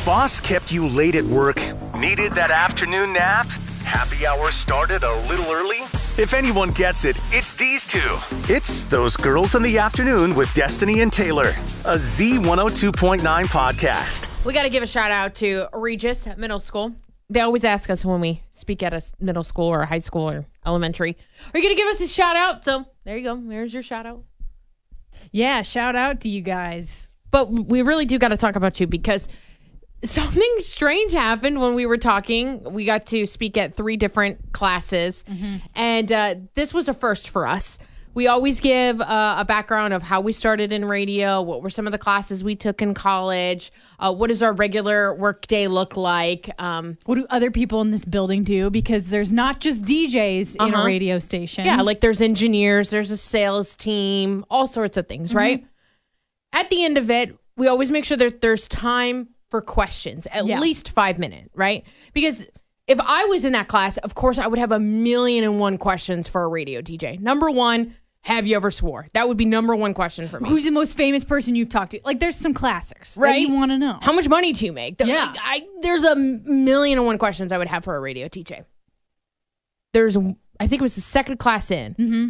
boss kept you late at work? Needed that afternoon nap? Happy hour started a little early? If anyone gets it, it's these two. It's Those Girls in the Afternoon with Destiny and Taylor, a Z102.9 podcast. We got to give a shout out to Regis Middle School. They always ask us when we speak at a middle school or high school or elementary, are you going to give us a shout out? So there you go. There's your shout out. Yeah, shout out to you guys. But we really do got to talk about you because something strange happened when we were talking. We got to speak at 3 different classes, and this was a first for us. We always give a background of how we started in radio, what were some of the classes we took in college, what does our regular work day look like. What do other people in this building do? Because there's not just DJs in a radio station. Yeah, like there's engineers, there's a sales team, all sorts of things, right? At the end of it, we always make sure that there's time for questions, at least 5 minutes, right? Because if I was in that class, of course, I would have 1,000,001 questions for a radio DJ. Number one, have you ever swore? That would be number one question for me. Who's the most famous person you've talked to? Like, there's some classics right? that you want to know. How much money do you make? Yeah. There's 1,000,001 questions I would have for a radio DJ. I think it was the second class in.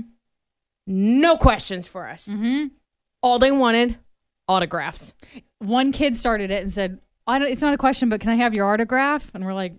No questions for us. All they wanted, autographs. One kid started it and said, it's not a question, but can I have your autograph? And we're like,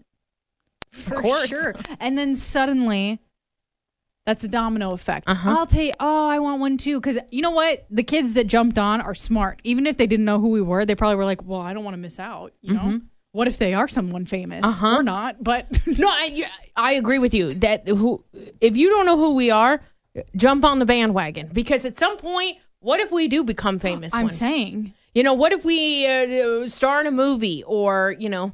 of course. Sure. And then suddenly, that's a domino effect. I'll tell you, I want one too. Because you know what? The kids that jumped on are smart. Even if they didn't know who we were, they probably were like, well, I don't want to miss out. You know? What if they are someone famous? Or not, but... No, I agree with you. If you don't know who we are, jump on the bandwagon. Because at some point, what if we do become famous? I'm saying... You know, what if we star in a movie or, you know,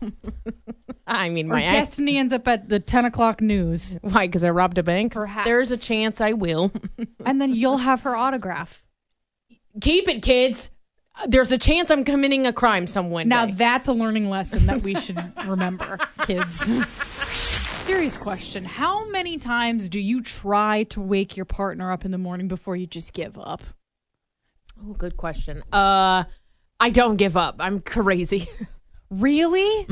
I mean, my Destiny ends up at the 10 o'clock news. Why? Because I robbed a bank? Perhaps. There's a chance I will. And then you'll have her autograph. Keep it, kids. There's a chance I'm committing a crime someone Now, day. That's a learning lesson that we should remember, kids. Serious question. How many times do you try to wake your partner up in the morning before you just give up? Oh, good question. I don't give up. I'm crazy. Really?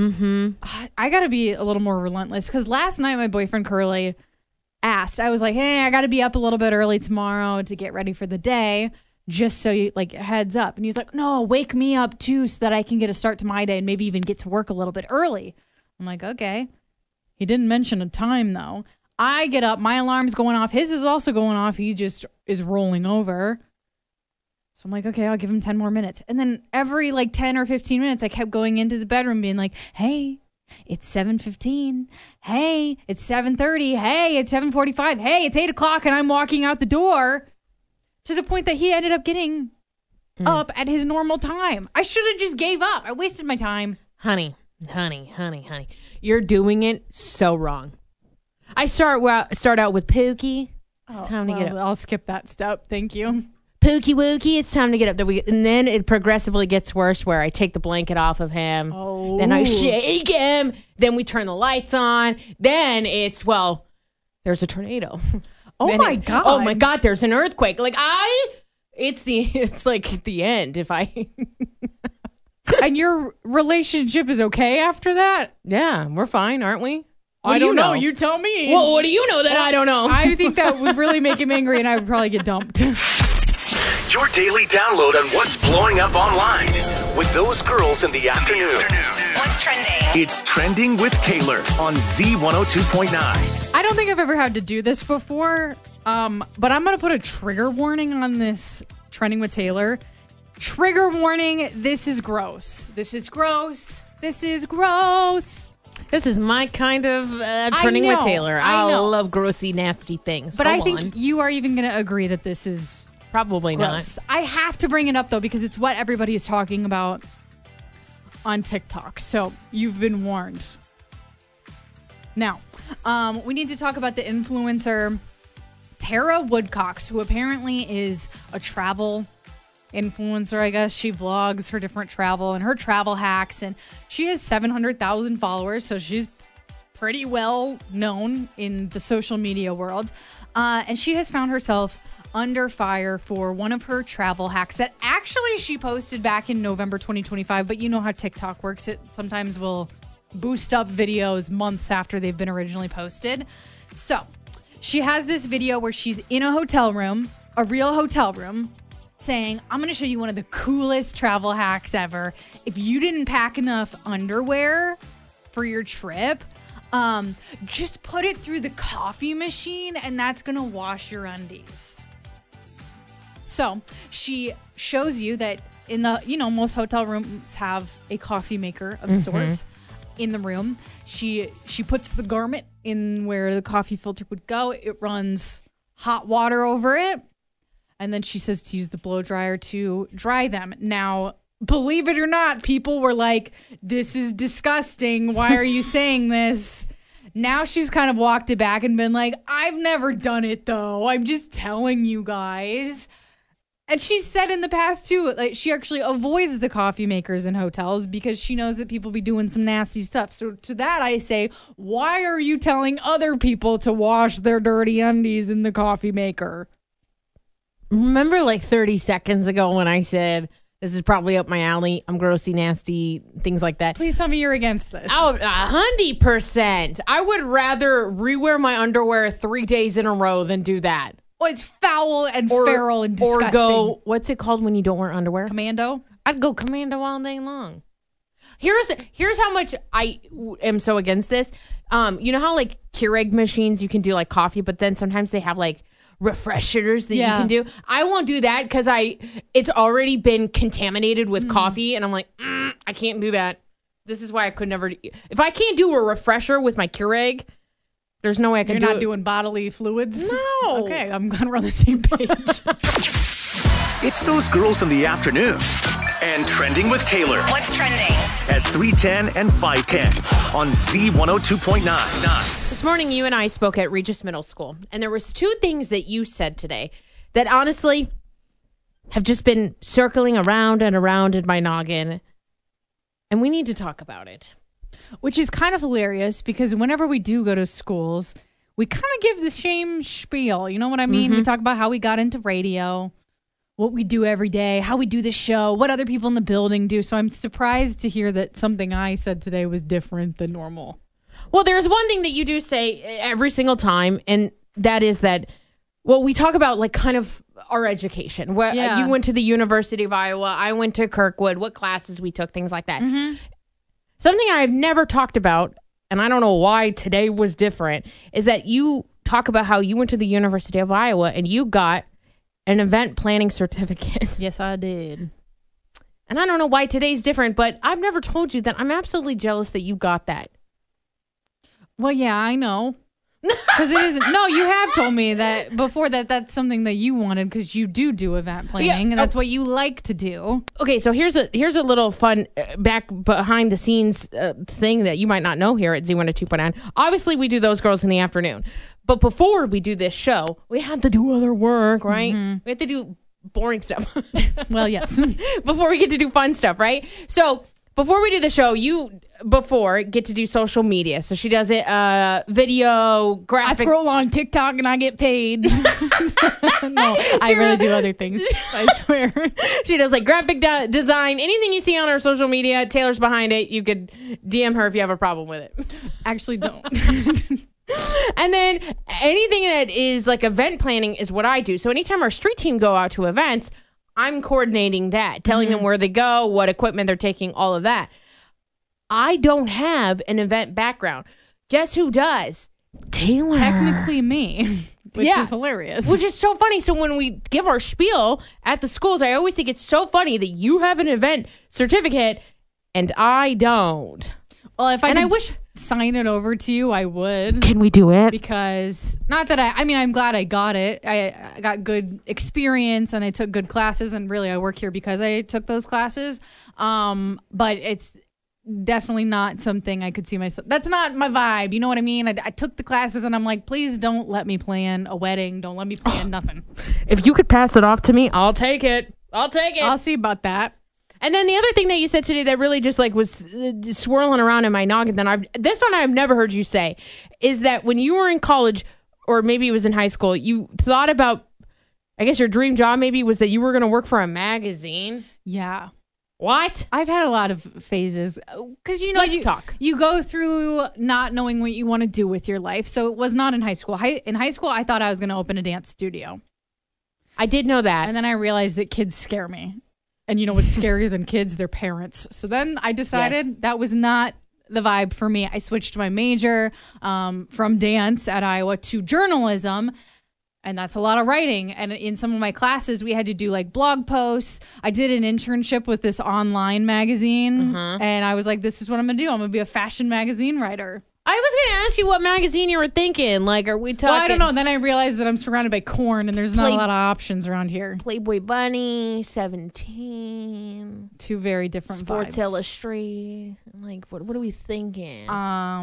I got to be a little more relentless because last night my boyfriend Curly asked, I was like, hey, I got to be up a little bit early tomorrow to get ready for the day, just so you like heads up. And he's like, no, wake me up too so that I can get a start to my day and maybe even get to work a little bit early. I'm like, okay. He didn't mention a time though. I get up, my alarm's going off. His is also going off. He just is rolling over. So I'm like, okay, I'll give him 10 more minutes. And then every like 10 or 15 minutes, I kept going into the bedroom being like, hey, it's 7:15. Hey, it's 7:30. Hey, it's 7:45. Hey, it's 8 o'clock and I'm walking out the door, to the point that he ended up getting up at his normal time. I should have just gave up. I wasted my time. Honey. You're doing it so wrong. I start out with Pookie. It's time to get up. I'll skip that step. Thank you. Pookie wookie, it's time to get up. And then it progressively gets worse where I take the blanket off of him. Then I shake him. Then we turn the lights on. Then it's, there's a tornado. Oh my God. Oh my God, there's an earthquake. Like it's like the end if I... And your relationship is okay after that? Yeah, we're fine, aren't we? I don't know. You tell me. Well, what do you know that I don't know? I think that would really make him angry and I would probably get dumped. Your daily download on what's blowing up online with Those Girls in the Afternoon. What's trending? It's Trending with Taylor on Z102.9. I don't think I've ever had to do this before, but I'm going to put a trigger warning on this Trending with Taylor. Trigger warning, this is gross. This is gross. This is gross. This is my kind of Trending with Taylor. I love grossy, nasty things. But I think you are even going to agree that this is... Probably gross. not. I have to bring it up, though, because it's what everybody is talking about on TikTok. So you've been warned. Now, we need to talk about the influencer Tara Woodcocks, who apparently is a travel influencer, I guess. She vlogs her different travel and her travel hacks. And she has 700,000 followers, so she's pretty well known in the social media world. And she has found herself under fire for one of her travel hacks that actually she posted back in November 2025. But you know how TikTok works. It sometimes will boost up videos months after they've been originally posted. So she has this video where she's in a hotel room, a real hotel room, saying, I'm going to show you one of the coolest travel hacks ever. If you didn't pack enough underwear for your trip, just put it through the coffee machine and that's going to wash your undies. So she shows you that in the, most hotel rooms have a coffee maker of sort in the room. She puts the garment in where the coffee filter would go. It runs hot water over it. And then she says to use the blow dryer to dry them. Now, believe it or not, people were like, this is disgusting. Why are you saying this? Now she's kind of walked it back and been like, I've never done it, though. I'm just telling you guys. And she said in the past, too, like she actually avoids the coffee makers in hotels because she knows that people be doing some nasty stuff. So to that, I say, why are you telling other people to wash their dirty undies in the coffee maker? Remember like 30 seconds ago when I said, this is probably up my alley. I'm grossy, nasty, things like that. Please tell me you're against this. Oh, 100%. I would rather rewear my underwear 3 days in a row than do that. Oh, it's foul and feral and disgusting. Or go, what's it called when you don't wear underwear? Commando? I'd go commando all day long. Here's how much I am so against this. You know how like Keurig machines, you can do like coffee, but then sometimes they have like refreshers that you can do. I won't do that because it's already been contaminated with coffee, and I'm like, I can't do that. This is why I could never. If I can't do a refresher with my Keurig, there's no way I can. You're not doing bodily fluids? No. Okay, I'm glad we're on the same page. It's those girls in the afternoon. And Trending with Taylor. What's trending? At 3:10 and 5:10 on Z102.9. This morning, you and I spoke at Regis Middle School, and there was 2 things that you said today that honestly have just been circling around and around in my noggin, and we need to talk about it. Which is kind of hilarious because whenever we do go to schools, we kind of give the same spiel. You know what I mean? We talk about how we got into radio, what we do every day, how we do the show, what other people in the building do. So I'm surprised to hear that something I said today was different than normal. Well, there's one thing that you do say every single time, and that is that, well, we talk about like kind of our education. You went to the University of Iowa, I went to Kirkwood, what classes we took, things like that. Something I've never talked about, and I don't know why today was different, is that you talk about how you went to the University of Iowa and you got an event planning certificate. Yes, I did. And I don't know why today's different, but I've never told you that I'm absolutely jealous that you got that. Well, yeah, I know. Because it isn't. No, you have told me that before that's something that you wanted because you do event planning and that's what you like to do. Okay, so here's a little fun back behind the scenes thing that you might not know here at Z102.9. Obviously, we do Those Girls in the Afternoon. But before we do this show, we have to do other work, right? We have to do boring stuff. Well, yes. Before we get to do fun stuff, right? So before we do the show, you get to do social media. So she does it, video, graphic. I scroll on TikTok and I get paid. No, I really do other things. I swear. She does like graphic design. Anything you see on her social media, Taylor's behind it. You could DM her if you have a problem with it. Actually, don't. And then anything that is like event planning is what I do. So anytime our street team go out to events, I'm coordinating that, telling them where they go, what equipment they're taking, all of that. I don't have an event background. Guess who does? Taylor. Technically me, which is hilarious. Which is so funny. So when we give our spiel at the schools, I always think it's so funny that you have an event certificate and I don't. Well, if I wish sign it over to you, I would. Can we do it? Because not that I'm glad I got it. I got good experience and I took good classes, and really I work here because I took those classes. But it's definitely not something I could see myself. That's not my vibe. You know what I mean? I took the classes and I'm like, please don't let me plan a wedding. Don't let me plan nothing. If you could pass it off to me, I'll take it. I'll see about that. And then the other thing that you said today that really just like was swirling around in my noggin, this one I've never heard you say, is that when you were in college, or maybe it was in high school, you thought about, I guess your dream job maybe was that you were going to work for a magazine. Yeah. What? I've had a lot of phases because Let's talk. You go through not knowing what you want to do with your life. So it was not in high school. In high school, I thought I was going to open a dance studio. I did know that. And then I realized that kids scare me. And you know what's scarier than kids? Their parents. So then I decided that was not the vibe for me. I switched my major from dance at Iowa to journalism. And that's a lot of writing. And in some of my classes, we had to do like blog posts. I did an internship with this online magazine. And I was like, this is what I'm going to do. I'm going to be a fashion magazine writer. I was going to ask you what magazine you were thinking. Like, are we talking? Well, I don't know. And then I realized that I'm surrounded by corn and there's not a lot of options around here. Playboy Bunny, 17. Two very different Sports vibes. Illustrated. Like, what are we thinking? I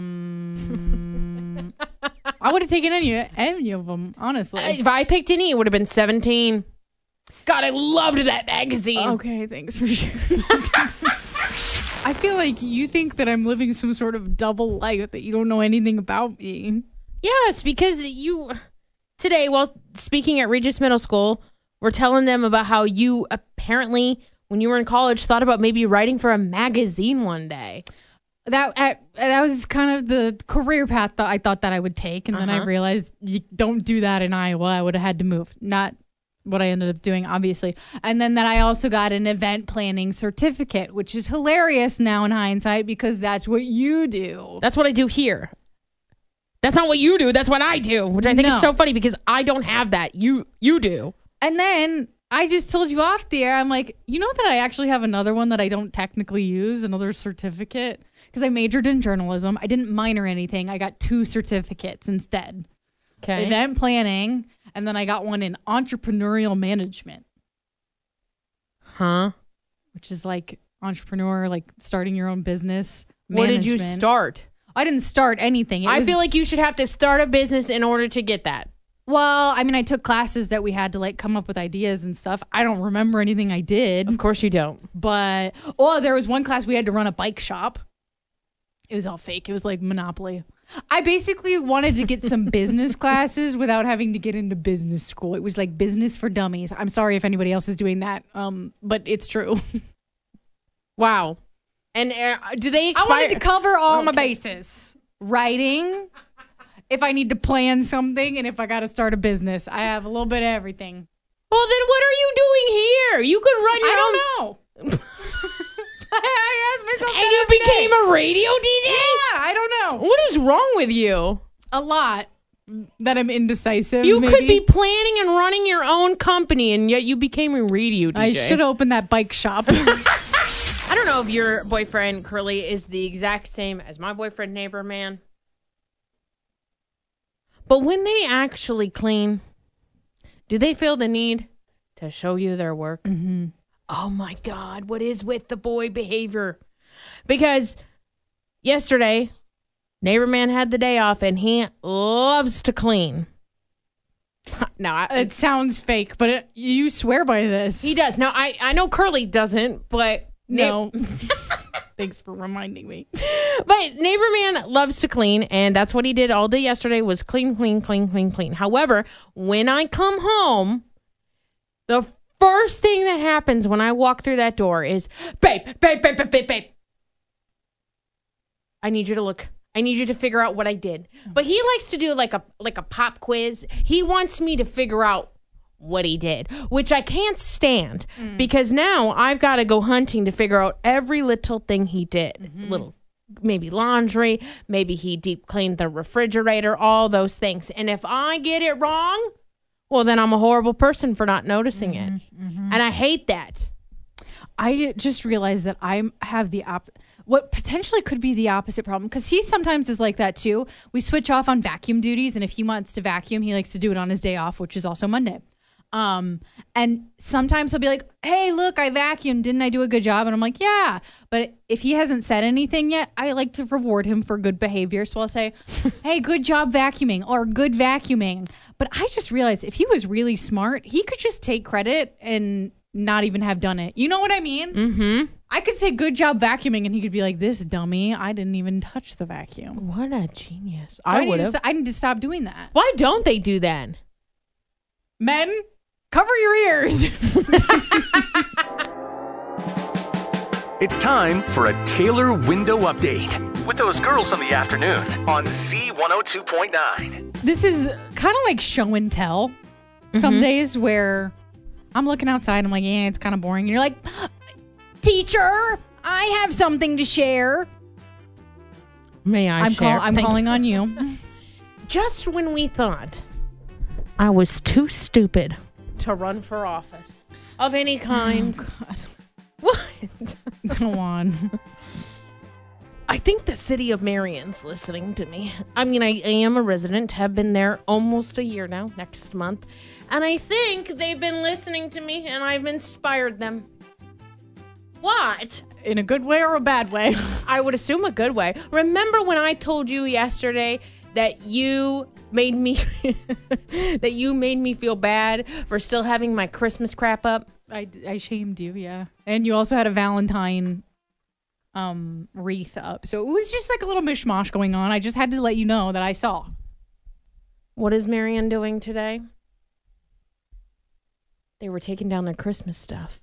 would have taken any of them, honestly. If I picked any, it would have been 17. God, I loved that magazine. Okay, thanks for sharing. I feel like you think that I'm living some sort of double life, that you don't know anything about me. Yes, because today, while speaking at Regis Middle School, we're telling them about how you apparently, when you were in college, thought about maybe writing for a magazine one day. That was kind of the career path that I thought that I would take. And then I realized you don't do that in Iowa. I would have had to move. Not what I ended up doing, obviously. And then that I also got an event planning certificate, which is hilarious now in hindsight because that's what you do. That's what I do here. That's not what you do. That's what I do, which I think is so funny because I don't have that. You do. And then I just told you off the air, I'm like, you know that I actually have another one that I don't technically use, another certificate? Because I majored in journalism. I didn't minor anything. I got 2 certificates instead. Okay. Event planning, and then I got one in entrepreneurial management. Huh? Which is like entrepreneur, like starting your own business. What did you management. start? I didn't start anything. I feel like you should have to start a business in order to get that. Well, I mean, I took classes that we had to like come up with ideas and stuff. I don't remember anything I did. Of course you don't. But, there was one class we had to run a bike shop. It was all fake. It was like Monopoly. I basically wanted to get some business classes without having to get into business school. It was like business for dummies. I'm sorry if anybody else is doing that, but it's true. Wow. And do they expire? I wanted to cover all my bases. Writing, if I need to plan something, and if I got to start a business. I have a little bit of everything. Well, then what are you doing here? You could run your own. I don't know. I asked myself and you became a radio DJ? Yeah, I don't know. What is wrong with you? A lot. That I'm indecisive. You maybe. could be planning and running your own company, and yet you became a radio DJ. I should open that bike shop. I don't know if your boyfriend, Curly, is the exact same as my boyfriend, Neighbor Man. But when they actually clean, do they feel the need to show you their work? Mm-hmm. Oh my God, what is with the boy behavior? Because yesterday, Neighbor Man had the day off and he loves to clean. No, it sounds fake, but you swear by this. He does. Now, I know Curly doesn't, but no. Thanks for reminding me. But Neighbor Man loves to clean, and that's what he did all day yesterday was clean. However, when I come home, the first thing that happens when I walk through that door is, babe. I need you to look. I need you to figure out what I did. But he likes to do like a pop quiz. He wants me to figure out what he did, which I can't stand because now I've got to go hunting to figure out every little thing he did. Mm-hmm. Little, maybe laundry, maybe he deep cleaned the refrigerator, all those things. And if I get it wrong, well, then I'm a horrible person for not noticing it. Mm-hmm. And I hate that. I just realized that I have what potentially could be the opposite problem because he sometimes is like that too. We switch off on vacuum duties, and if he wants to vacuum, he likes to do it on his day off, which is also Monday. And sometimes he'll be like, hey, look, I vacuumed. Didn't I do a good job? And I'm like, yeah. But if he hasn't said anything yet, I like to reward him for good behavior. So I'll say, hey, good job vacuuming or good vacuuming. But I just realized if he was really smart, he could just take credit and not even have done it. You know what I mean? Mm-hmm. I could say good job vacuuming and he could be like, this dummy, I didn't even touch the vacuum. What a genius. So I need to stop doing that. Why don't they do that? Men, Cover your ears. It's time for a Taylor window update with those girls in the afternoon on Z102.9. This is kind of like show and tell. Some days where I'm looking outside, I'm like, yeah, it's kind of boring. And you're like, teacher, I have something to share. May I share? I'm calling on you. Just when we thought I was too stupid to run for office of any kind. Oh, God. What? Go on. I think the city of Marion's listening to me. I mean, I am a resident, have been there almost a year now, next month. And I think they've been listening to me and I've inspired them. What? In a good way or a bad way? I would assume a good way. Remember when I told you yesterday that you made me feel bad for still having my Christmas crap up? I shamed you, yeah. And you also had a Valentine wreath up. So it was just like a little mishmash going on. I just had to let you know that I saw. What is Marion doing today? They were taking down their Christmas stuff.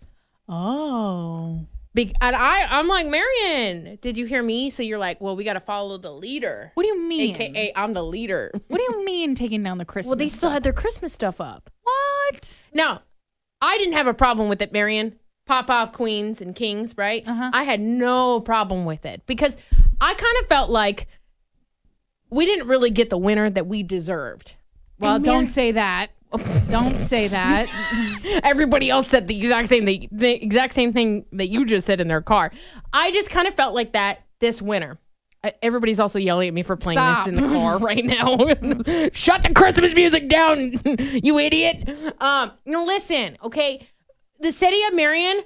Oh. And I'm like, Marion, did you hear me? So you're like, well, we got to follow the leader. What do you mean? AKA, I'm the leader. What do you mean taking down the Christmas Well, they still stuff? had their Christmas stuff up. What? Now, I didn't have a problem with it, Marion. Pop off queens and kings, right? I had no problem with it because I kind of felt like we didn't really get the winner that we deserved. Well, don't say that. Don't say that. Everybody else said the exact same thing that you just said in their car. I just kind of felt like that this winter. Everybody's also yelling at me for playing this in the car right now. Shut the Christmas music down, you idiot. Listen, okay. The city of Marion,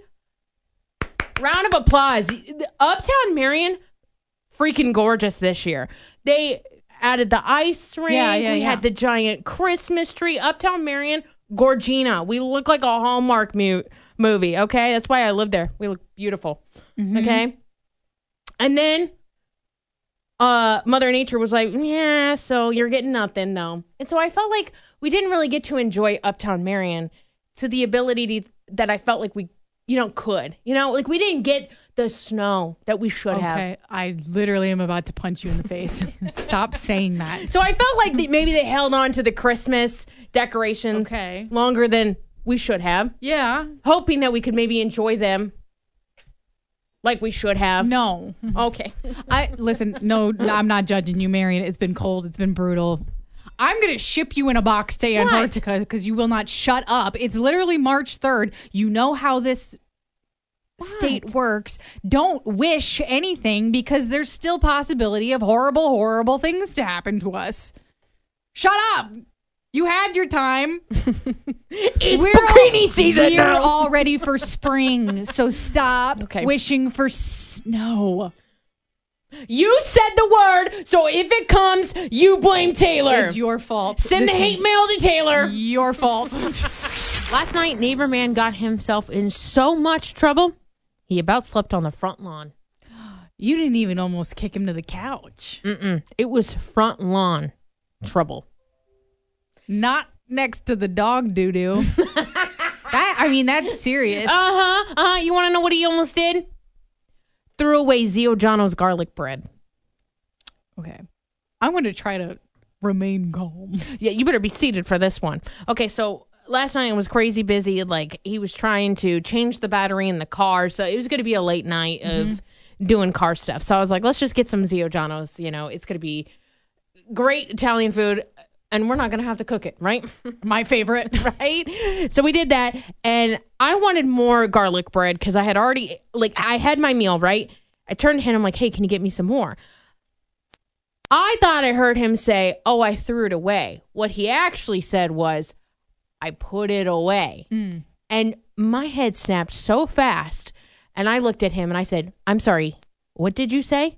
round of applause. Uptown Marion, freaking gorgeous this year. They added the ice rink. We had the giant Christmas tree. Uptown Marion, Gorgina. We look like a Hallmark movie, okay? That's why I live there. We look beautiful, okay? And then Mother Nature was like, yeah, so you're getting nothing, though. And so I felt like we didn't really get to enjoy Uptown Marion to the ability that I felt like we, could. Like we didn't get the snow that we should have. Okay, I literally am about to punch you in the face. Stop saying that. So I felt like maybe they held on to the Christmas decorations longer than we should have. Yeah. Hoping that we could maybe enjoy them like we should have. No. Okay. Listen, no, I'm not judging you, Marion. It's been cold. It's been brutal. I'm going to ship you in a box to Antarctica because you will not shut up. It's literally March 3rd. You know how this state works. Don't wish anything because there's still possibility of horrible, horrible things to happen to us. Shut up. You had your time. It's bikini season We're now. all ready for spring. So stop wishing for snow. You said the word, so if it comes, you blame Taylor. It's your fault. Send the hate mail to Taylor. Your fault. Last night, neighbor man got himself in so much trouble, he about slept on the front lawn. You didn't even almost kick him to the couch. It was front lawn trouble. Not next to the dog doo-doo. That's serious. You want to know what he almost did? Threw away Zio Jono's garlic bread. Okay. I'm going to try to remain calm. Yeah, you better be seated for this one. Okay, so last night it was crazy busy. Like, he was trying to change the battery in the car, so it was going to be a late night of doing car stuff. So I was like, let's just get some Zio Jono's. It's going to be great Italian food, and we're not going to have to cook it, right? My favorite. Right? So we did that, and I wanted more garlic bread because I had already, I had my meal, right? I turned to him, I'm like, hey, can you get me some more? I thought I heard him say, oh, I threw it away. What he actually said was, I put it away. And my head snapped so fast, and I looked at him, and I said, I'm sorry, what did you say?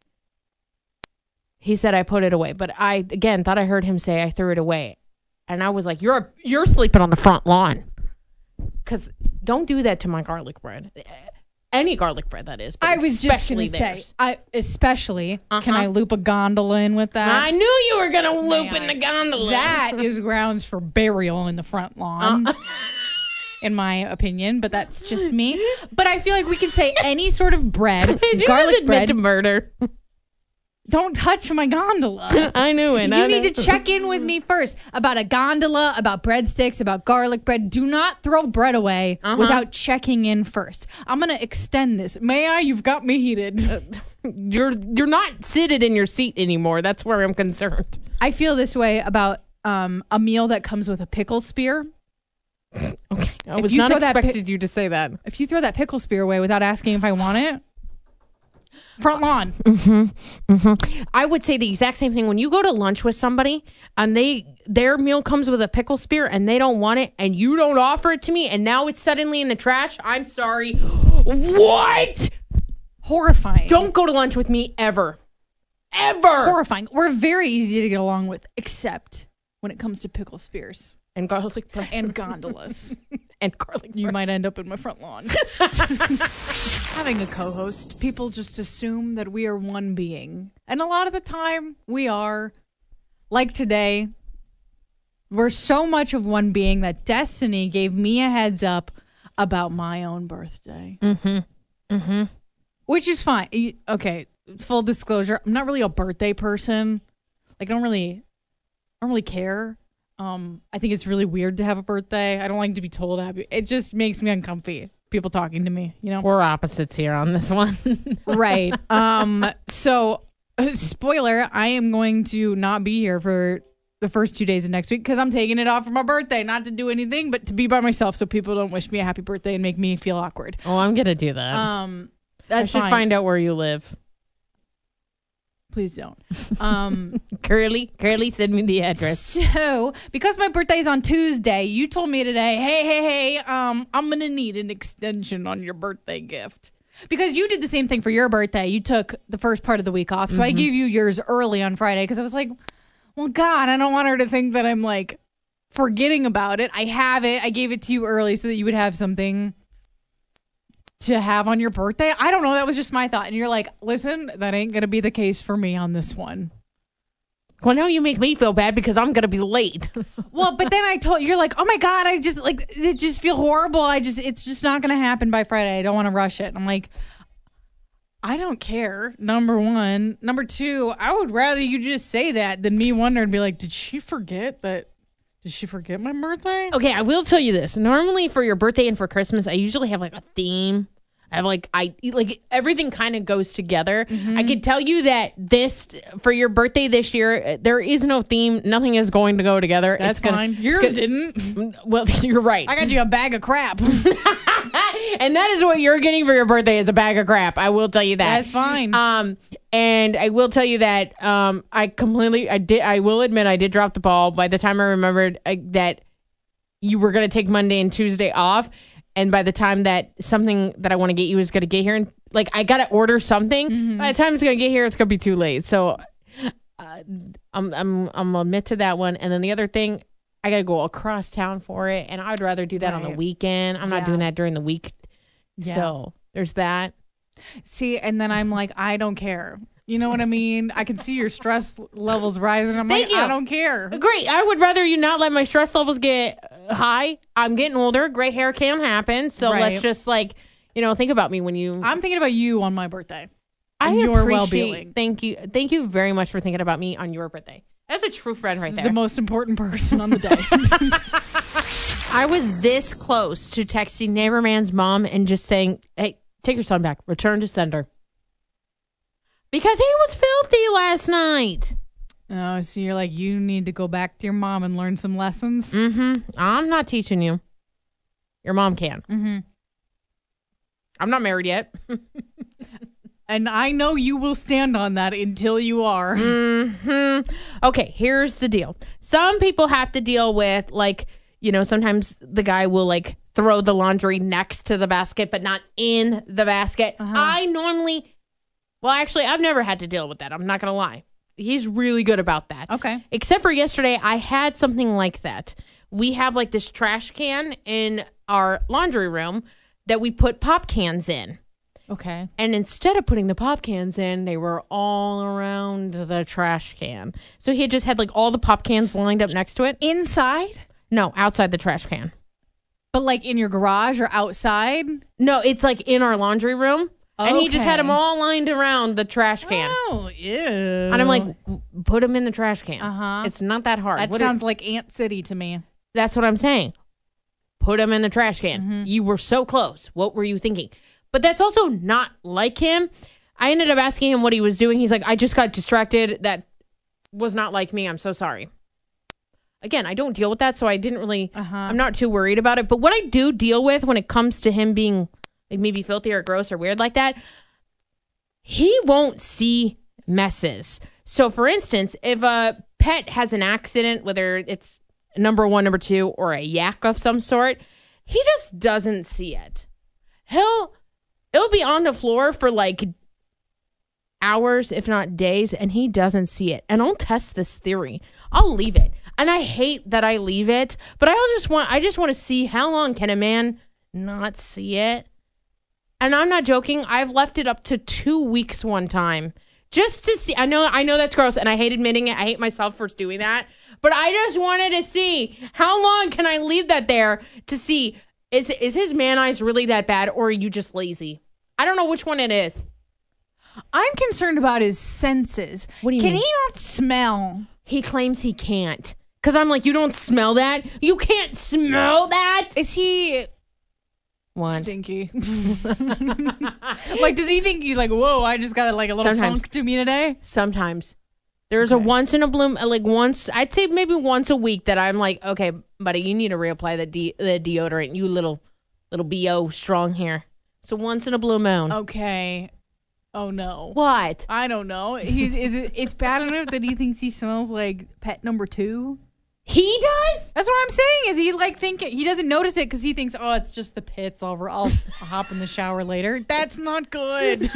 He said, I put it away. But I, again, thought I heard him say, I threw it away. And I was like, you're sleeping on the front lawn. Because don't do that to my garlic bread. Any garlic bread, that is. But I was just going especially to say, theirs. can I loop a gondola in with that? I knew you were going to loop in the gondola. That is grounds for burial in the front lawn, in my opinion, but that's just me. But I feel like we can say any sort of bread, Did you garlic just admit bread. to murder? Don't touch my gondola. I knew it. You need to check in with me first about a gondola, about breadsticks, about garlic bread. Do not throw bread away without checking in first. I'm going to extend this. May I? You've got me heated. You're not seated in your seat anymore. That's where I'm concerned. I feel this way about a meal that comes with a pickle spear. Okay. I If was you not throw that expected you to say that. If you throw that pickle spear away without asking if I want it, front lawn. I would say the exact same thing. When you go to lunch with somebody and their meal comes with a pickle spear and they don't want it and you don't offer it to me and now it's suddenly in the trash, I'm sorry. What? Horrifying. Don't go to lunch with me ever. Ever. Horrifying. We're very easy to get along with, except when it comes to pickle spears And garlic bread. and gondolas. And garlic bread. You might end up in my front lawn. Having a co-host, people just assume that we are one being. And a lot of the time, we are. Like today, we're so much of one being that Destiny gave me a heads up about my own birthday. Which is fine. Okay, full disclosure, I'm not really a birthday person. Like, I don't really care. I think it's really weird to have a birthday. I don't like to be told happy. It just makes me uncomfy. People talking to me, you know? We're opposites here on this one. Right. So, spoiler, I am going to not be here for the first 2 days of next week because I'm taking it off for my birthday. Not to do anything, but to be by myself so people don't wish me a happy birthday and make me feel awkward. Oh, I'm going to do that. That's I should fine. find out where you live. Please don't. Curly, send me the address. So, because my birthday is on Tuesday, you told me today, hey, I'm going to need an extension on your birthday gift. Because you did the same thing for your birthday. You took the first part of the week off. So I gave you yours early on Friday because I was like, well, God, I don't want her to think that I'm like forgetting about it. I have it. I gave it to you early so that you would have something to have on your birthday. I don't know. That was just my thought. And you're like, listen, that ain't going to be the case for me on this one. Well, now you make me feel bad because I'm going to be late. Well, but then I told you're like, oh my God, I just like, it just feel horrible. It's just not going to happen by Friday. I don't want to rush it. I'm like, I don't care. Number one. Number two, I would rather you just say that than me wonder and be like, did she forget my birthday? Okay, I will tell you this. Normally for your birthday and for Christmas, I usually have like a theme. I have like everything kind of goes together. I can tell you that for your birthday this year, there is no theme. Nothing is going to go together. That's fine. Yours didn't. Well, you're right. I got you a bag of crap. And that is what you're getting for your birthday is a bag of crap. I will tell you that. That's fine. And I will tell you that I will admit I did drop the ball by the time I remembered that you were going to take Monday and Tuesday off. And by the time that something that I want to get you is going to get here, and like I got to order something, by the time it's going to get here, it's going to be too late. So I'm admit to that one. And then the other thing, I got to go across town for it. And I'd rather do that on the weekend. I'm not doing that during the week. Yeah. So there's that. See, and then I'm like, I don't care. You know what I mean? I can see your stress levels rising. I'm like, I don't care. Great. I would rather you not let my stress levels get high. I'm getting older. Gray hair can happen. So let's just think about me when you... I'm thinking about you on my birthday. I your well-being. Thank you. Thank you very much for thinking about me on your birthday. That's a true friend right there. The most important person on the day. I was this close to texting Neighborman's mom and just saying, hey, take your son back. Return to sender. Because he was filthy last night. Oh, so you're like, you need to go back to your mom and learn some lessons? Mm-hmm. I'm not teaching you. Your mom can. Mm-hmm. I'm not married yet. And I know you will stand on that until you are. Mm-hmm. Okay, here's the deal. Some people have to deal with, sometimes the guy will, throw the laundry next to the basket, but not in the basket. I've never had to deal with that. I'm not going to lie. He's really good about that. Okay. Except for yesterday, I had something like that. We have this trash can in our laundry room that we put pop cans in. Okay. And instead of putting the pop cans in, they were all around the trash can. So he had just had like all the pop cans lined up next to it. Inside? No, outside the trash can. But like in your garage or outside? No, it's like in our laundry room. And he just had them Okay. all lined around the trash can. Oh, ew. And I'm like, put them in the trash can. Uh-huh. It's not that hard. That sounds like Ant City to me. That's what I'm saying. Put them in the trash can. Mm-hmm. You were so close. What were you thinking? But that's also not like him. I ended up asking him what he was doing. He's like, I just got distracted. That was not like me. I'm so sorry. Again, I don't deal with that, so I didn't really, I'm not too worried about it. But what I do deal with when it comes to him being like maybe filthy or gross or weird like that, he won't see messes. So for instance, if a pet has an accident, whether it's number 1, number 2, or a yak of some sort, he just doesn't see it. It'll be on the floor for like hours, if not days, and he doesn't see it. And I'll test this theory. I'll leave it. And I hate that I leave it, but I just want to see how long can a man not see it. And I'm not joking. I've left it up to 2 weeks one time just to see. I know that's gross, and I hate admitting it. I hate myself for doing that. But I just wanted to see how long can I leave that there to see, is his man eyes really that bad, or are you just lazy? I don't know which one it is. I'm concerned about his senses. What do you Can mean? he not smell? He claims he can't. Because I'm like, you don't smell that? You can't smell that? Is he One. stinky? Like, does he think you like, whoa, I just got like a little Sometimes. funk to me today? Sometimes. There's a once in a bloom, like once, I'd say maybe once a week that I'm like, okay, buddy, you need to reapply the deodorant. You little B.O. strong here. So once in a blue moon. Okay. Oh no. What? I don't know. It's bad enough that he thinks he smells like pet number 2? He does? That's what I'm saying. Is he like thinking he doesn't notice it because he thinks, oh, it's just the pits. I'll hop in the shower later. That's not good.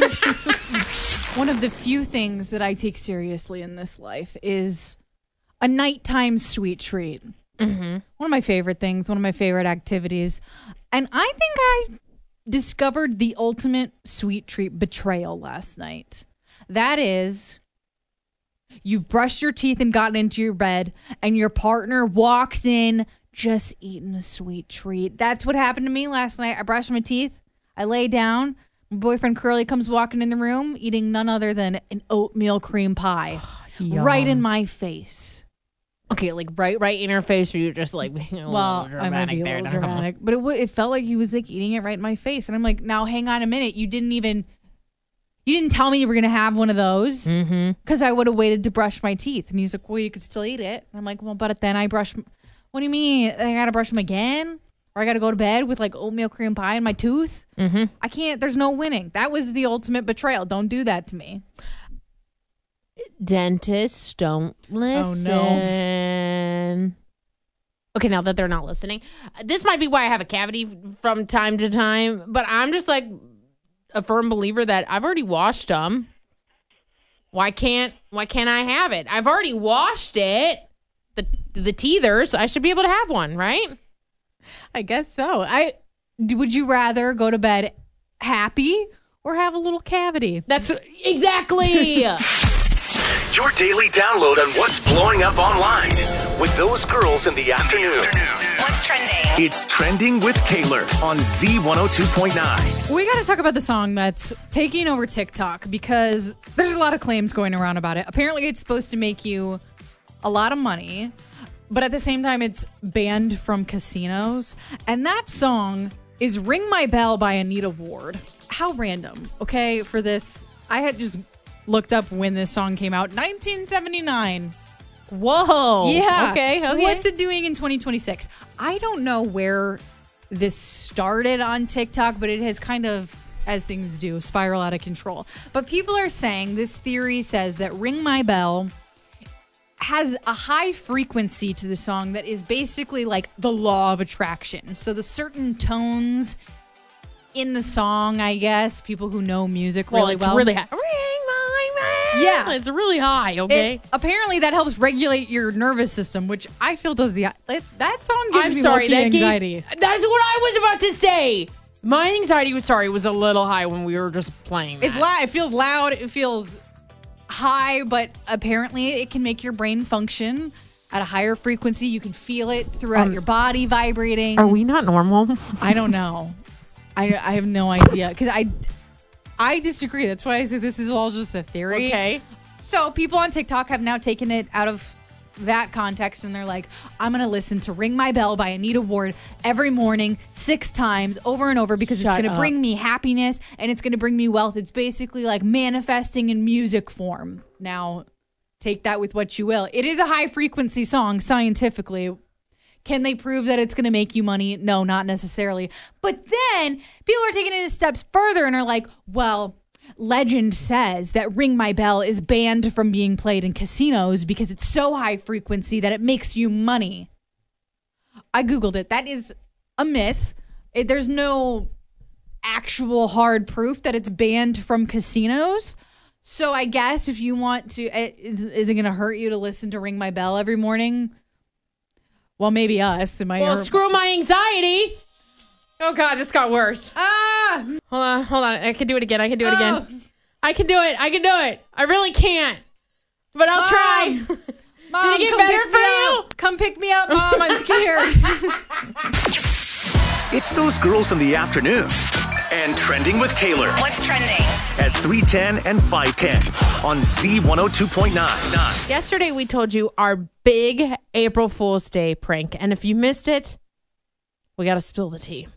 One of the few things that I take seriously in this life is a nighttime sweet treat. Mm-hmm. One of my favorite things. One of my favorite activities, and I think I discovered the ultimate sweet treat betrayal last night. That is, you've brushed your teeth and gotten into your bed, and your partner walks in just eating a sweet treat. That's what happened to me last night. I brushed my teeth. I lay down. My boyfriend Curly comes walking in the room, eating none other than an oatmeal cream pie right in my face. Okay, like right in her face, or you're just like being a Well, little I might dramatic be a there. little dramatic, but it felt like he was like eating it right in my face, and I'm like, now hang on a minute, you didn't tell me you were gonna have one of those, because I would have waited to brush my teeth. And he's like, well, you could still eat it. And I'm like, well, but then I brush. What do you mean? I gotta brush them again, or I gotta go to bed with like oatmeal cream pie in my tooth? I can't. There's no winning. That was the ultimate betrayal. Don't do that to me. Dentists don't listen. Oh, no. Okay, now that they're not listening, this might be why I have a cavity from time to time, but I'm just like a firm believer that I've already washed them. Why can't I have it? I've already washed it. The teethers, I should be able to have one, right? I guess so. Would you rather go to bed happy or have a little cavity? That's exactly. Your daily download on what's blowing up online with those girls in the afternoon. What's trending? It's Trending with Taylor on Z102.9. We got to talk about the song that's taking over TikTok because there's a lot of claims going around about it. Apparently, it's supposed to make you a lot of money, but at the same time, it's banned from casinos. And that song is Ring My Bell by Anita Ward. How random, okay, for this. I had just looked up when this song came out, 1979. Whoa. Yeah. Okay. What's it doing in 2026? I don't know where this started on TikTok, but it has kind of, as things do, spiral out of control. But people are saying, this theory says that Ring My Bell has a high frequency to the song that is basically like the law of attraction. So the certain tones in the song, I guess, people who know music really it's well. really high. Ring my bell. Yeah. It's really high, okay? Apparently that helps regulate your nervous system, which I feel does that song gives I'm me sorry, low-key that anxiety. that's what I was about to say. My anxiety was a little high when we were just playing. It's loud. It feels loud. It feels high, but apparently it can make your brain function at a higher frequency. You can feel it throughout your body vibrating. Are we not normal? I don't know. I have no idea because I disagree. That's why I say this is all just a theory. Okay. So people on TikTok have now taken it out of that context and they're like, I'm going to listen to Ring My Bell by Anita Ward every morning 6 times over and over because it's going to bring me happiness and it's going to bring me wealth. It's basically like manifesting in music form. Now, take that with what you will. It is a high frequency song scientifically. Can they prove that it's going to make you money? No, not necessarily. But then people are taking it steps further and are like, well, legend says that Ring My Bell is banned from being played in casinos because it's so high frequency that it makes you money. I Googled it. That is a myth. There's no actual hard proof that it's banned from casinos. So I guess if you want to, is it going to hurt you to listen to Ring My Bell every morning? Well, maybe us. Screw my anxiety. Oh, God, this got worse. Hold on. I can do it again. I can do it again. I can do it. I really can't. But I'll try. Mom, did it get better for you? Come pick me up, Mom. I'm scared. It's those girls in the afternoon. And Trending with Taylor. What's trending? At 3:10 and 5:10 on Z102.9. Yesterday, we told you our big April Fool's Day prank. And if you missed it, we got to spill the tea.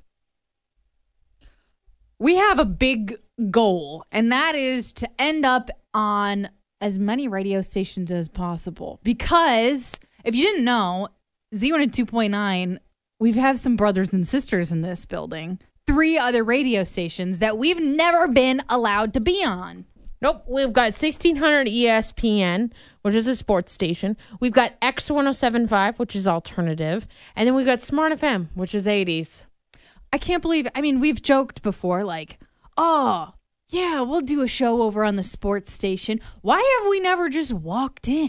We have a big goal, and that is to end up on as many radio stations as possible. Because if you didn't know, Z102.9, we have some brothers and sisters in this building. 3 other radio stations that we've never been allowed to be on. Nope. We've got 1600 ESPN, which is a sports station. We've got X1075, which is alternative. And then we've got Smart FM, which is 80s. I can't believe it. I mean, we've joked before, like, oh, yeah, we'll do a show over on the sports station. Why have we never just walked in?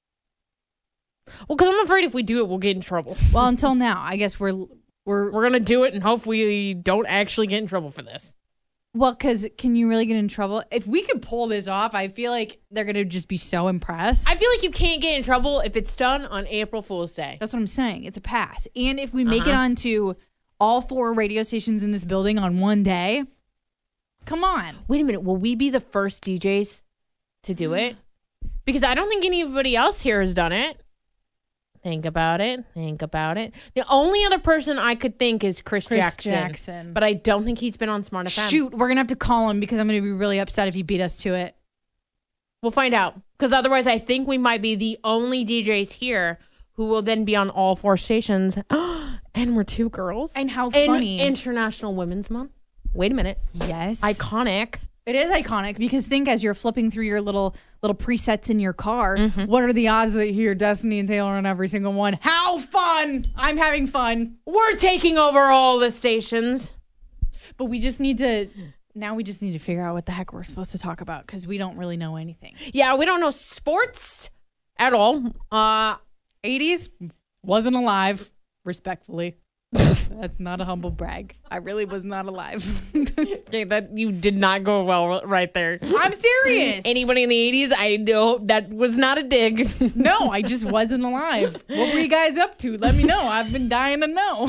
Well, because I'm afraid if we do it, we'll get in trouble. Well, until now, I guess we're going to do it and hopefully we don't actually get in trouble for this. Well, because can you really get in trouble? If we could pull this off, I feel like they're going to just be so impressed. I feel like you can't get in trouble if it's done on April Fool's Day. That's what I'm saying. It's a pass. And if we make it onto all 4 radio stations in this building on one day, come on. Wait a minute. Will we be the first DJs to do it? Because I don't think anybody else here has done it. Think about it. The only other person I could think is Chris Jackson. But I don't think he's been on Smart FM. Shoot, we're going to have to call him because I'm going to be really upset if he beat us to it. We'll find out. Because otherwise, I think we might be the only DJs here who will then be on all 4 stations. And we're 2 girls. And how funny. International Women's Month. Wait a minute. Yes. Iconic. It is iconic because think as you're flipping through your little presets in your car, what are the odds that you hear Destiny and Taylor on every single one? How fun! I'm having fun. We're taking over all the stations. But we just need to figure out what the heck we're supposed to talk about because we don't really know anything. Yeah, we don't know sports at all. 80s wasn't alive, respectfully. That's not a humble brag. I really was not alive. Okay, that you did not go well right there. I'm serious. Anybody in the 80s, I know that was not a dig. No, I just wasn't alive. What were you guys up to? Let me know. I've been dying to know.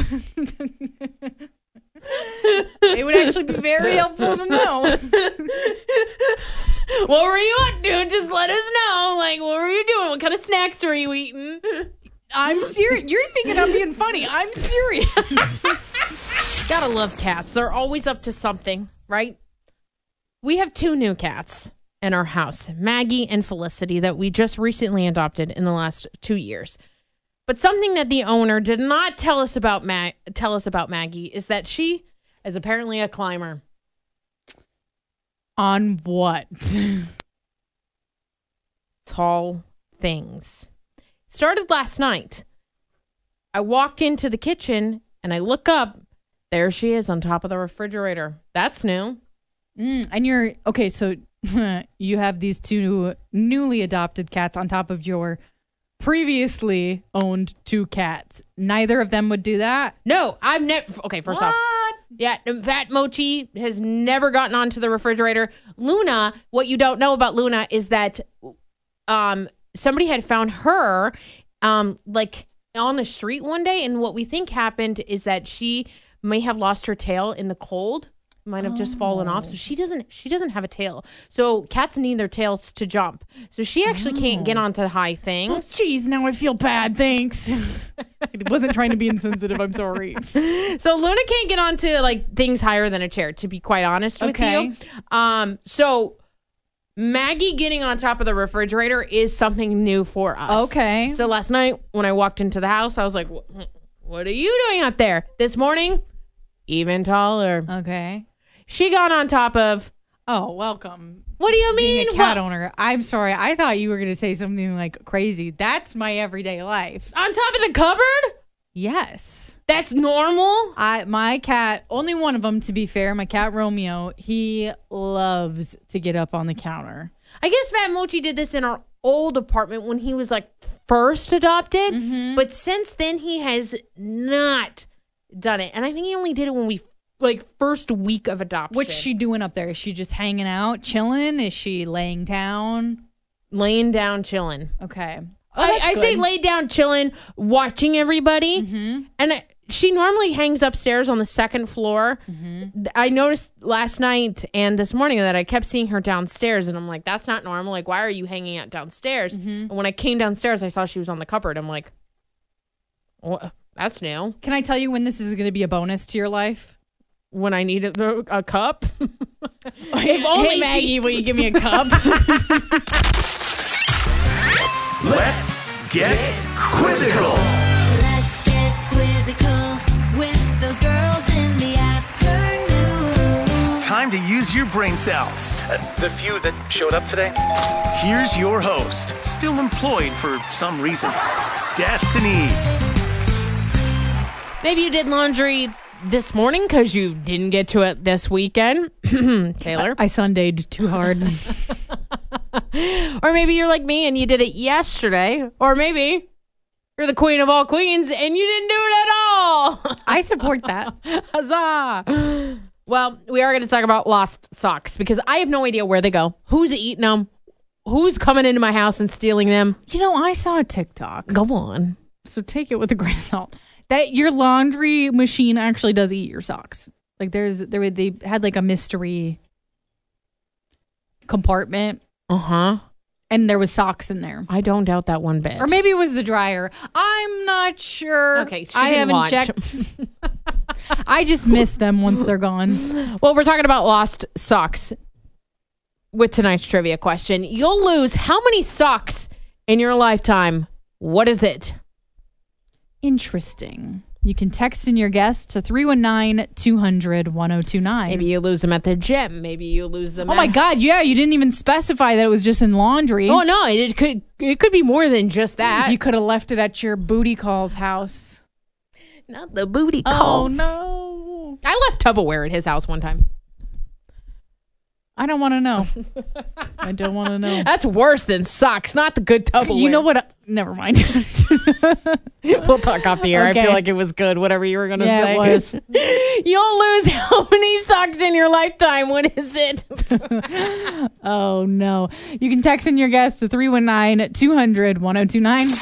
It would actually be very helpful to know. What were you up to? Just let us know. Like, what were you doing? What kind of snacks were you eating? I'm serious. You're thinking I'm being funny. I'm serious. Gotta love cats. They're always up to something, right? We have 2 new cats in our house, Maggie and Felicity, that we just recently adopted in the last 2 years. But something that the owner did not tell us about Maggie is that she is apparently a climber. On what? Tall things. Started last night. I walked into the kitchen and I look up. There she is on top of the refrigerator. That's new. And you're okay. So you have these 2 newly adopted cats on top of your previously owned 2 cats. Neither of them would do that. No, I've never. Okay, first off, Yeah, Fat Mochi has never gotten onto the refrigerator. Luna, what you don't know about Luna is that somebody had found her like on the street one day, and what we think happened is that she may have lost her tail in the cold. Might have just fallen off. So she doesn't have a tail. So cats need their tails to jump. So she actually can't get onto high things. Jeez, now I feel bad. Thanks. I wasn't trying to be insensitive. I'm sorry. So Luna can't get onto like things higher than a chair, to be quite honest with you. So Maggie getting on top of the refrigerator is something new for us. Okay. So last night when I walked into the house, I was like, what are you doing up there? This morning, even taller. Okay. She got on top of. Oh, welcome. What do you mean? Being a cat owner. I'm sorry. I thought you were going to say something like crazy. That's my everyday life. On top of the cupboard? Yes. That's normal? My cat, only one of them to be fair, my cat Romeo, he loves to get up on the counter. I guess Fat Mochi did this in our old apartment when he was like first adopted. Mm-hmm. But since then, he has not done it. And I think he only did it when we first week of adoption. What's she doing up there? Is she just hanging out, chilling? Is she laying down? Laying down, chilling. Okay. I say lay down, chilling, watching everybody. Mm-hmm. And she normally hangs upstairs on the second floor. Mm-hmm. I noticed last night and this morning that I kept seeing her downstairs. And I'm like, that's not normal. Like, why are you hanging out downstairs? Mm-hmm. And when I came downstairs, I saw she was on the cupboard. I'm like, well, that's new. Can I tell you when this is going to be a bonus to your life? When I need a cup? If only hey, Maggie, will you give me a cup? Let's get quizzical. Let's get quizzical with those girls in the afternoon. Time to use your brain cells. The few that showed up today. Here's your host, still employed for some reason, Destiny. Maybe you did laundry this morning because you didn't get to it this weekend. Taylor? I Sundayed too hard. Or maybe you're like me and you did it yesterday. Or maybe you're the queen of all queens and you didn't do it at all. I support that. Huzzah. Well, we are going to talk about lost socks because I have no idea where they go. Who's eating them? Who's coming into my house and stealing them? You know, I saw a TikTok. Go on. So take it with a grain of salt. That your laundry machine actually does eat your socks. Like they had like a mystery compartment. Uh-huh. And there was socks in there. I don't doubt that one bit. Or maybe it was the dryer. I'm not sure. Okay, I haven't checked. I just miss them once they're gone. Well, we're talking about lost socks with tonight's trivia question. You'll lose how many socks in your lifetime? What is it? Interesting. You can text in your guess to 319-200-1029. Maybe you lose them at the gym. Maybe you lose them. Oh my God! Yeah, you didn't even specify that it was just in laundry. Oh no, it could be more than just that. You could have left it at your booty call's house. Not the booty call. Oh no! I left Tupperware at his house one time. I don't want to know. I don't want to know. That's worse than socks, not the good Tupperware. You know what? Never mind. We'll talk off the air. Okay. I feel like it was good, whatever you were going to say. It was. You'll lose how many socks in your lifetime? What is it? Oh, no. You can text in your guess to 319-200-1029.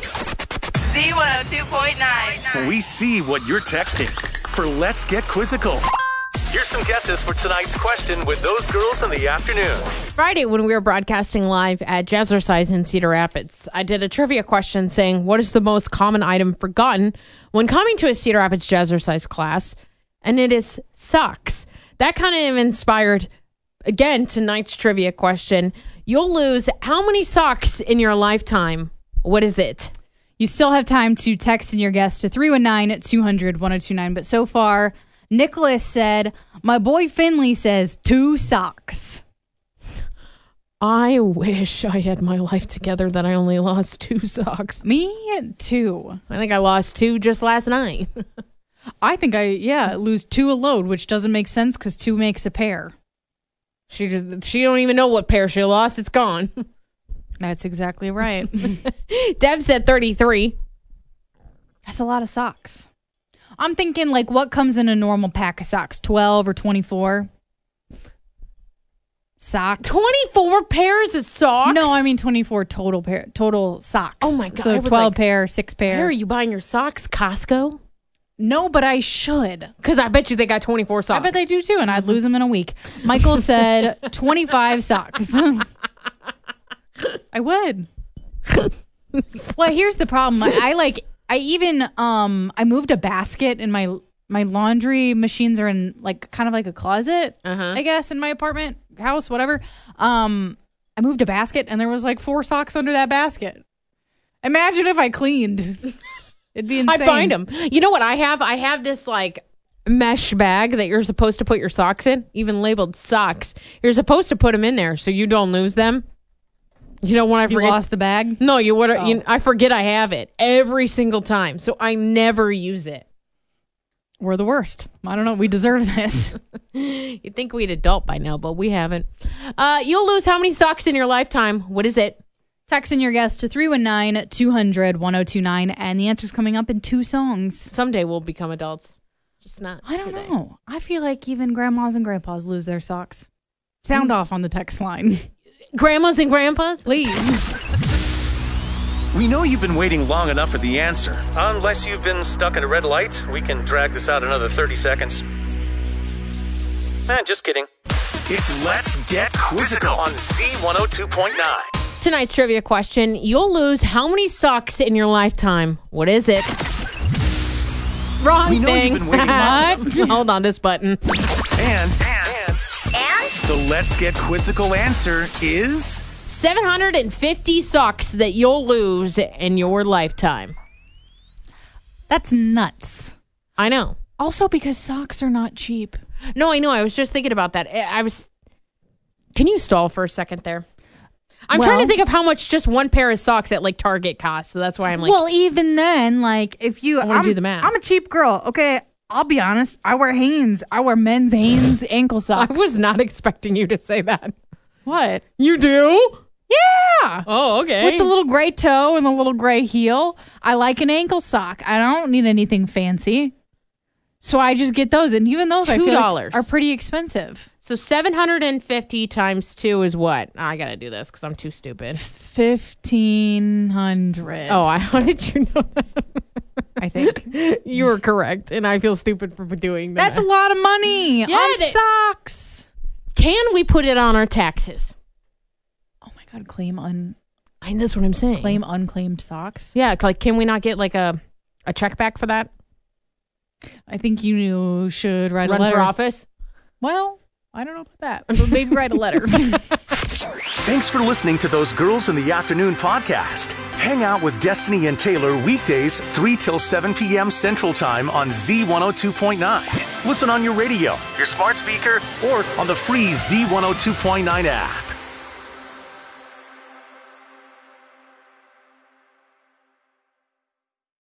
Z102.9. We see what you're texting for Let's Get Quizzical. Here's some guesses for tonight's question with those girls in the afternoon. Friday, when we were broadcasting live at Jazzercise in Cedar Rapids, I did a trivia question saying, what is the most common item forgotten when coming to a Cedar Rapids Jazzercise class? And it is socks. That kind of inspired, again, tonight's trivia question. You'll lose how many socks in your lifetime? What is it? You still have time to text in your guess to 319-200-1029. But so far, Nicholas said, my boy Finley says 2 socks. I wish I had my life together that I only lost 2 socks. Me too. I think I lost 2 just last night. I think lose 2 a load, which doesn't make sense because 2 makes a pair. She don't even know what pair she lost. It's gone. That's exactly right. Deb said 33. That's a lot of socks. I'm thinking like what comes in a normal pack of socks? 12 or 24 socks. 24 pairs of socks? No, I mean 24 total socks. Oh my God. So I was 12 like, pair, 6 pair. Where are you buying your socks? Costco? No, but I should. Because I bet you they got 24 socks. I bet they do too, and I'd lose them in a week. Michael said 25 socks. I would. Well, here's the problem. I moved a basket in my laundry machines are in like kind of like a closet, I guess, in my apartment house, whatever. I moved a basket and there was like 4 socks under that basket. Imagine if I cleaned. It'd be insane. I'd find them. You know what I have? I have this like mesh bag that you're supposed to put your socks in, even labeled socks. You're supposed to put them in there so you don't lose them. You know when I forget, you lost the bag? No, you would. I forget I have it every single time, so I never use it. We're the worst. I don't know. We deserve this. You'd think we'd adult by now, but we haven't. You'll lose how many socks in your lifetime? What is it? Text in your guess to 319-200-1029, and the answer's coming up in 2 songs. Someday we'll become adults. Just not I don't today. know. I feel like even grandmas and grandpas lose their socks. Sound off on the text line. Grandmas and grandpas? Please. We know you've been waiting long enough for the answer. Unless you've been stuck at a red light, we can drag this out another 30 seconds. Just kidding. It's Let's Get Quizzical on Z102.9. Tonight's trivia question. You'll lose how many socks in your lifetime? What is it? Wrong We know thing. you've been waiting long What? Hold on, this button. And the Let's Get Quizzical answer is 750 socks that you'll lose in your lifetime. That's nuts. I know. Also because socks are not cheap. No, I know. I was just thinking about that. Can you stall for a second there? I'm trying to think of how much just one pair of socks at like Target costs. So that's why I'm like, well, even then, like if you, I wanna do the math. I'm a cheap girl. Okay, I'll be honest. I wear Hanes. I wear men's Hanes ankle socks. I was not expecting you to say that. What? You do? Yeah. Oh, okay. With the little gray toe and the little gray heel. I like an ankle sock. I don't need anything fancy. So I just get those. And even those I feel like $2 are pretty expensive. So 750 times 2 is what? I got to do this because I'm too stupid. 1,500. Oh, how did you know that? I think. You were correct. And I feel stupid for doing that. That's a lot of money on it- socks. Can we put it on our taxes? Oh my God. Claim That's what I'm saying. unclaimed socks. Yeah. Like, can we not get like a check back for that? I think you should write a Run letter. for office? Well, I don't know about that, but maybe write a letter. Thanks for listening to Those Girls in the Afternoon podcast. Hang out with Destiny and Taylor weekdays 3 till 7 p.m. Central Time on Z102.9. Listen on your radio, your smart speaker, or on the free Z102.9 app.